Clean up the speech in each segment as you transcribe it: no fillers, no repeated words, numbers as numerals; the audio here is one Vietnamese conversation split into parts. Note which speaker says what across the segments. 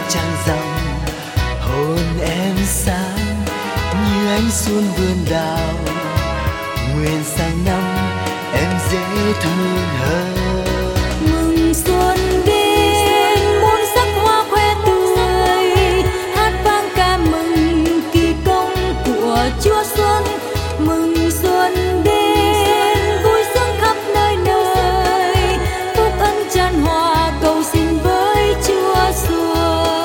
Speaker 1: trăng rằm, hôn em sáng như ánh xuân vườn đào. Nguyện sang năm em dễ thương hơn.
Speaker 2: Mừng xuân đến muôn sắc hoa khoe tươi, hát vang ca mừng kỳ công của Chúa Xuân. Mừng xuân đến vui sướng khắp nơi nơi, phúc ân tràn hòa cầu xin với Chúa Xuân.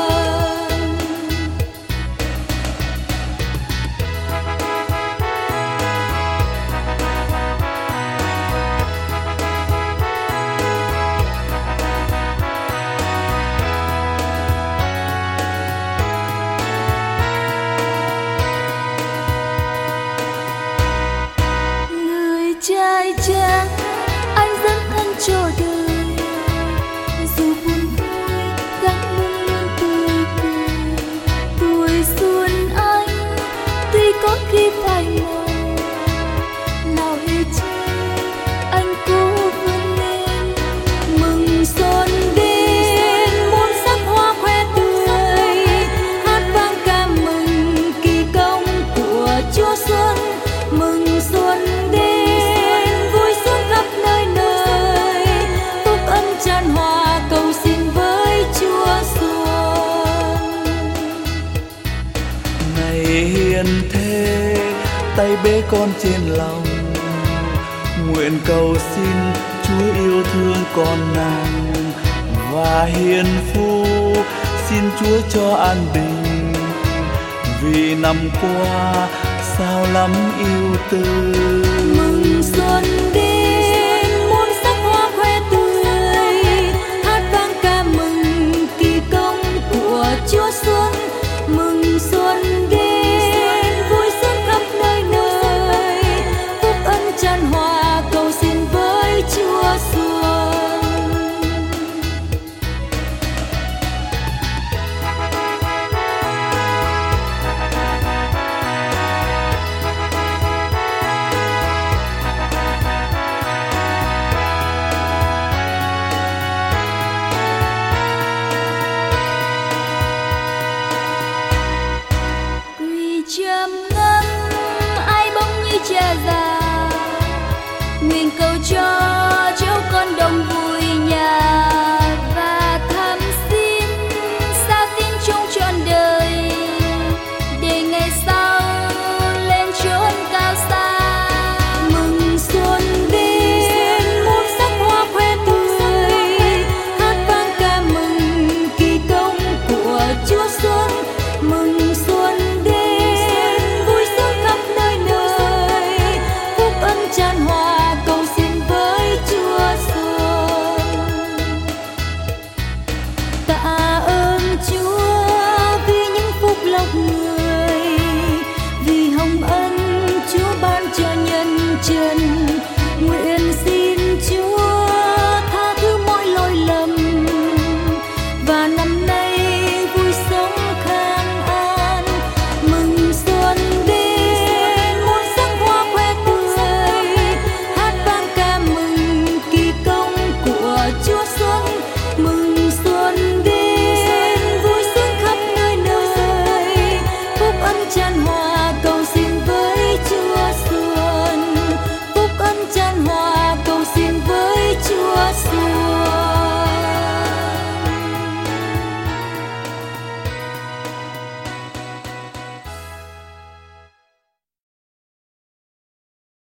Speaker 2: Trai trắng anh dẫn thân cho đời, dù buồn vui gắng luôn luôn tươi cười. Tuổi xuân anh tuy có khi phai màu, nào hề chi anh cố vươn lên. Mừng xuân đến muôn sắc hoa khoe tươi, hát vang ca mừng kỳ công của Chúa Xuân. Mừng xuân tràn hòa cầu xin với Chúa Xuân.
Speaker 1: Này hiền thê tay bế con trên lòng, nguyện cầu xin Chúa yêu thương con nàng. Và hiền phu xin Chúa cho an bình, vì năm qua sao lắm yêu tư.
Speaker 2: Mừng xuân